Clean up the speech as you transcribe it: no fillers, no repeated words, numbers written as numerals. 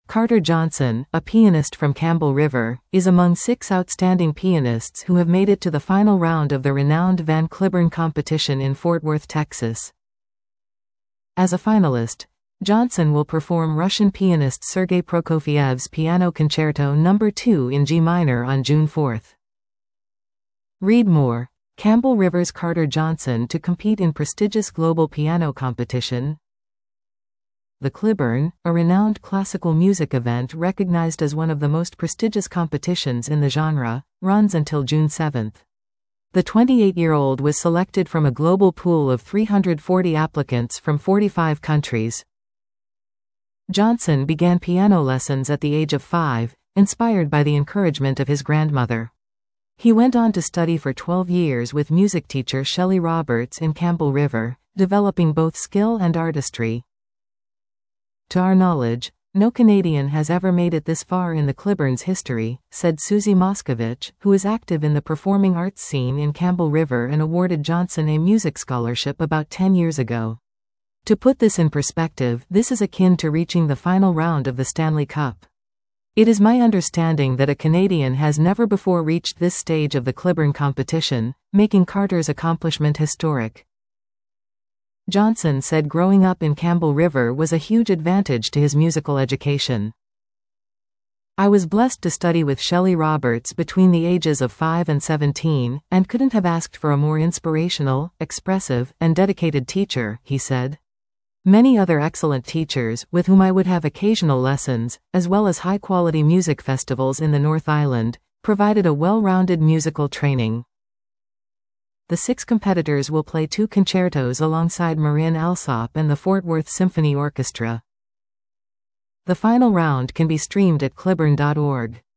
Carter Johnson, a pianist from Campbell River, is among 6 outstanding pianists who have made it to the final round of the renowned Van Cliburn competition in Fort Worth, Texas. As a finalist, Johnson will perform Russian pianist Sergei Prokofiev's Piano Concerto No. 2 in G minor on June 4. Read more. Campbell River's Carter Johnson to compete in prestigious global piano competition. The Cliburn, a renowned classical music event recognized as one of the most prestigious competitions in the genre, runs until June 7. The 28-year-old was selected from a global pool of 340 applicants from 45 countries. Johnson began piano lessons at the age of 5, inspired by the encouragement of his grandmother. He went on to study for 12 years with music teacher Shelley Roberts in Campbell River, developing both skill and artistry. To our knowledge, no Canadian has ever made it this far in the Cliburn's history, said Susie Moscovich, who is active in the performing arts scene in Campbell River and awarded Johnson a music scholarship about 10 years ago. To put this in perspective, this is akin to reaching the final round of the Stanley Cup. It is my understanding that a Canadian has never before reached this stage of the Cliburn competition, making Carter's accomplishment historic. Johnson said growing up in Campbell River was a huge advantage to his musical education. I was blessed to study with Shelley Roberts between the ages of 5 and 17, and couldn't have asked for a more inspirational, expressive, and dedicated teacher, he said. Many other excellent teachers, with whom I would have occasional lessons, as well as high-quality music festivals in the North Island, provided a well-rounded musical training. The 6 competitors will play 2 concertos alongside Marin Alsop and the Fort Worth Symphony Orchestra. The final round can be streamed at cliburn.org.